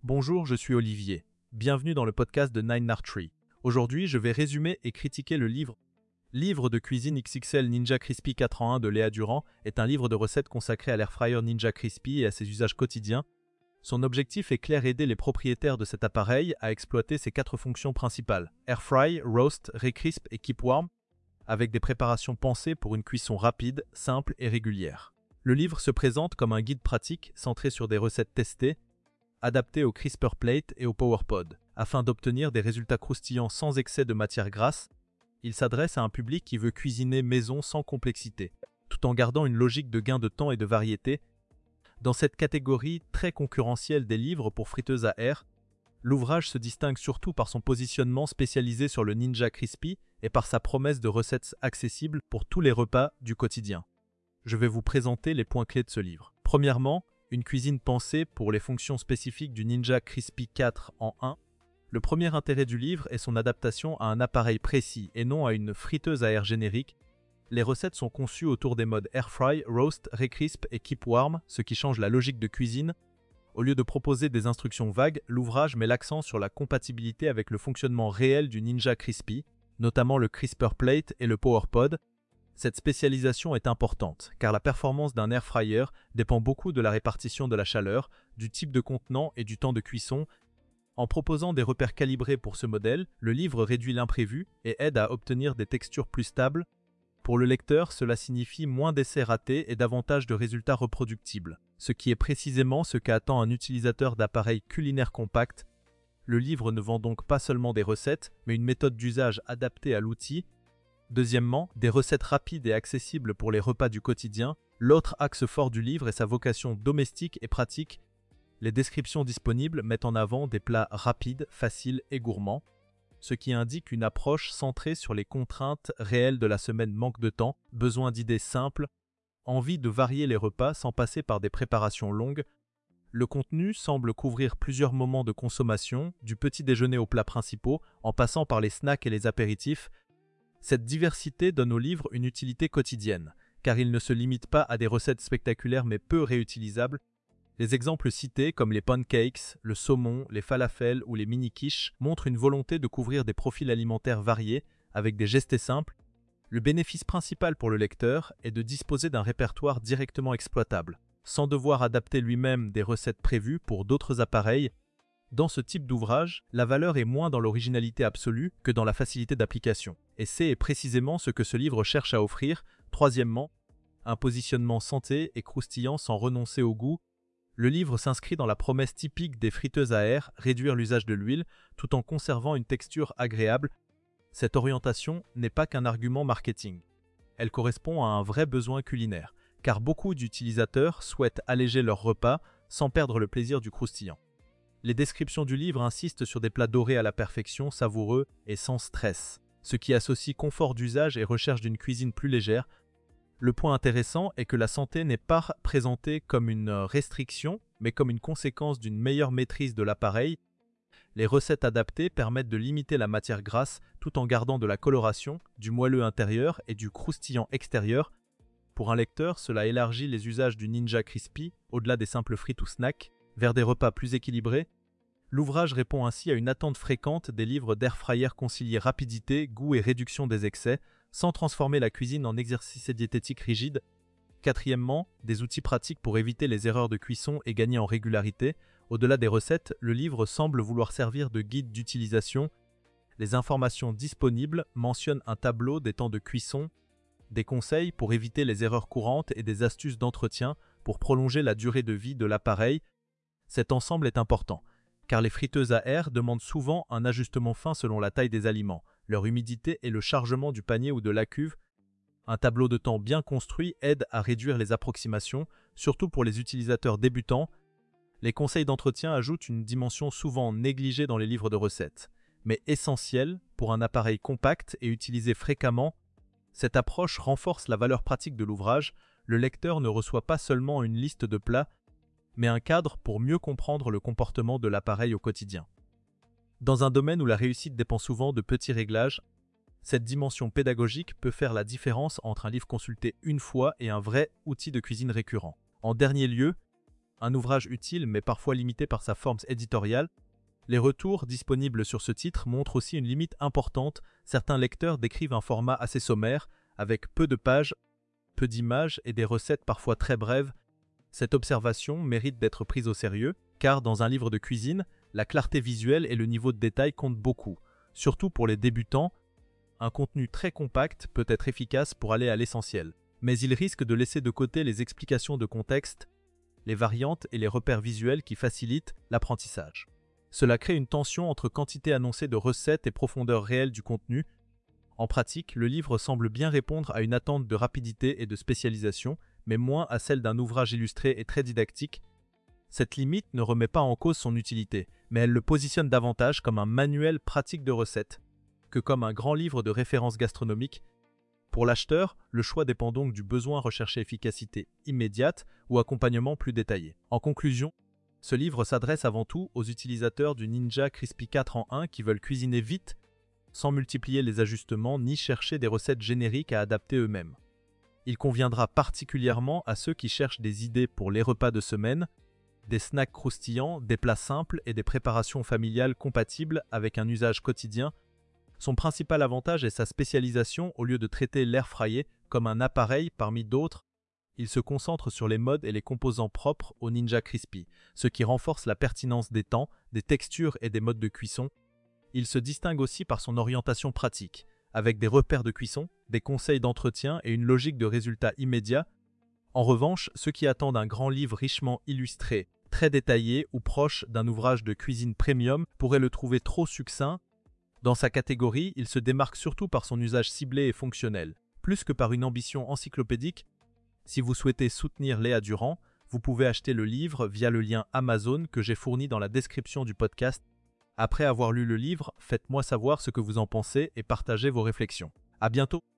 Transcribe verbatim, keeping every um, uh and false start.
Bonjour, je suis Olivier. Bienvenue dans le podcast de Nine Art Tree. Aujourd'hui, je vais résumer et critiquer le livre Livre de cuisine X X L Ninja Crispy quatre en un de Léa Durand est un livre de recettes consacré à l'airfryer Ninja Crispy et à ses usages quotidiens. Son objectif est clair: aider les propriétaires de cet appareil à exploiter ses quatre fonctions principales: Air Fry, Roast, Recrisp et Keep Warm, avec des préparations pensées pour une cuisson rapide, simple et régulière. Le livre se présente comme un guide pratique centré sur des recettes testées, adaptées au Crisper Plate et au Power Pod. Afin d'obtenir des résultats croustillants sans excès de matière grasse, il s'adresse à un public qui veut cuisiner maison sans complexité, tout en gardant une logique de gain de temps et de variété. Dans cette catégorie très concurrentielle des livres pour friteuses à air, l'ouvrage se distingue surtout par son positionnement spécialisé sur le Ninja Crispy et par sa promesse de recettes accessibles pour tous les repas du quotidien. Je vais vous présenter les points clés de ce livre. Premièrement, une cuisine pensée pour les fonctions spécifiques du Ninja Crispy quatre en un. Le premier intérêt du livre est son adaptation à un appareil précis et non à une friteuse à air générique. Les recettes sont conçues autour des modes Air Fry, Roast, Recrisp et Keep Warm, ce qui change la logique de cuisine. Au lieu de proposer des instructions vagues, l'ouvrage met l'accent sur la compatibilité avec le fonctionnement réel du Ninja Crispy, notamment le Crisper Plate et le Power Pod. Cette spécialisation est importante, car la performance d'un air fryer dépend beaucoup de la répartition de la chaleur, du type de contenant et du temps de cuisson. En proposant des repères calibrés pour ce modèle, le livre réduit l'imprévu et aide à obtenir des textures plus stables. Pour le lecteur, cela signifie moins d'essais ratés et davantage de résultats reproductibles, ce qui est précisément ce qu'attend un utilisateur d'appareils culinaires compacts. Le livre ne vend donc pas seulement des recettes, mais une méthode d'usage adaptée à l'outil. Deuxièmement, des recettes rapides et accessibles pour les repas du quotidien. L'autre axe fort du livre est sa vocation domestique et pratique. Les descriptions disponibles mettent en avant des plats rapides, faciles et gourmands, ce qui indique une approche centrée sur les contraintes réelles de la semaine: manque de temps, besoin d'idées simples, envie de varier les repas sans passer par des préparations longues. Le contenu semble couvrir plusieurs moments de consommation, du petit déjeuner aux plats principaux, en passant par les snacks et les apéritifs. Cette diversité donne au livre une utilité quotidienne, car il ne se limite pas à des recettes spectaculaires mais peu réutilisables. Les exemples cités, comme les pancakes, le saumon, les falafels ou les mini-quiches, montrent une volonté de couvrir des profils alimentaires variés, avec des gestes simples. Le bénéfice principal pour le lecteur est de disposer d'un répertoire directement exploitable, sans devoir adapter lui-même des recettes prévues pour d'autres appareils. Dans ce type d'ouvrage, la valeur est moins dans l'originalité absolue que dans la facilité d'application. Et c'est précisément ce que ce livre cherche à offrir. Troisièmement, un positionnement santé et croustillant sans renoncer au goût. Le livre s'inscrit dans la promesse typique des friteuses à air: réduire l'usage de l'huile, tout en conservant une texture agréable. Cette orientation n'est pas qu'un argument marketing. Elle correspond à un vrai besoin culinaire, car beaucoup d'utilisateurs souhaitent alléger leur repas sans perdre le plaisir du croustillant. Les descriptions du livre insistent sur des plats dorés à la perfection, savoureux et sans stress, ce qui associe confort d'usage et recherche d'une cuisine plus légère. Le point intéressant est que la santé n'est pas présentée comme une restriction, mais comme une conséquence d'une meilleure maîtrise de l'appareil. Les recettes adaptées permettent de limiter la matière grasse tout en gardant de la coloration, du moelleux intérieur et du croustillant extérieur. Pour un lecteur, cela élargit les usages du Ninja Crispy, au-delà des simples frites ou snacks, vers des repas plus équilibrés. L'ouvrage répond ainsi à une attente fréquente des livres d'air fryer concilier rapidité, goût et réduction des excès, sans transformer la cuisine en exercice diététique rigide. Quatrièmement, des outils pratiques pour éviter les erreurs de cuisson et gagner en régularité. Au-delà des recettes, le livre semble vouloir servir de guide d'utilisation. Les informations disponibles mentionnent un tableau des temps de cuisson, des conseils pour éviter les erreurs courantes et des astuces d'entretien pour prolonger la durée de vie de l'appareil. Cet ensemble est important, car les friteuses à air demandent souvent un ajustement fin selon la taille des aliments, leur humidité et le chargement du panier ou de la cuve. Un tableau de temps bien construit aide à réduire les approximations, surtout pour les utilisateurs débutants. Les conseils d'entretien ajoutent une dimension souvent négligée dans les livres de recettes, mais essentielle pour un appareil compact et utilisé fréquemment. Cette approche renforce la valeur pratique de l'ouvrage. Le lecteur ne reçoit pas seulement une liste de plats, mais un cadre pour mieux comprendre le comportement de l'appareil au quotidien. Dans un domaine où la réussite dépend souvent de petits réglages, cette dimension pédagogique peut faire la différence entre un livre consulté une fois et un vrai outil de cuisine récurrent. En dernier lieu, un ouvrage utile mais parfois limité par sa forme éditoriale. Les retours disponibles sur ce titre montrent aussi une limite importante. Certains lecteurs décrivent un format assez sommaire, avec peu de pages, peu d'images et des recettes parfois très brèves. Cette observation mérite d'être prise au sérieux, car dans un livre de cuisine, la clarté visuelle et le niveau de détail comptent beaucoup. Surtout pour les débutants, un contenu très compact peut être efficace pour aller à l'essentiel. Mais il risque de laisser de côté les explications de contexte, les variantes et les repères visuels qui facilitent l'apprentissage. Cela crée une tension entre quantité annoncée de recettes et profondeur réelle du contenu. En pratique, le livre semble bien répondre à une attente de rapidité et de spécialisation, mais moins à celle d'un ouvrage illustré et très didactique. Cette limite ne remet pas en cause son utilité, mais elle le positionne davantage comme un manuel pratique de recettes que comme un grand livre de référence gastronomique. Pour l'acheteur, le choix dépend donc du besoin recherché efficacité immédiate ou accompagnement plus détaillé. En conclusion, ce livre s'adresse avant tout aux utilisateurs du Ninja Crispi quatre en un qui veulent cuisiner vite, sans multiplier les ajustements ni chercher des recettes génériques à adapter eux-mêmes. Il conviendra particulièrement à ceux qui cherchent des idées pour les repas de semaine, des snacks croustillants, des plats simples et des préparations familiales compatibles avec un usage quotidien. Son principal avantage est sa spécialisation. Au lieu de traiter l'air fryer comme un appareil parmi d'autres, il se concentre sur les modes et les composants propres au Ninja Crispi, ce qui renforce la pertinence des temps, des textures et des modes de cuisson. Il se distingue aussi par son orientation pratique, avec des repères de cuisson, des conseils d'entretien et une logique de résultats immédiats. En revanche, ceux qui attendent un grand livre richement illustré, très détaillé ou proche d'un ouvrage de cuisine premium pourraient le trouver trop succinct. Dans sa catégorie, il se démarque surtout par son usage ciblé et fonctionnel, plus que par une ambition encyclopédique. Si vous souhaitez soutenir Léa Durand, vous pouvez acheter le livre via le lien Amazon que j'ai fourni dans la description du podcast. Après avoir lu le livre, faites-moi savoir ce que vous en pensez et partagez vos réflexions. À bientôt!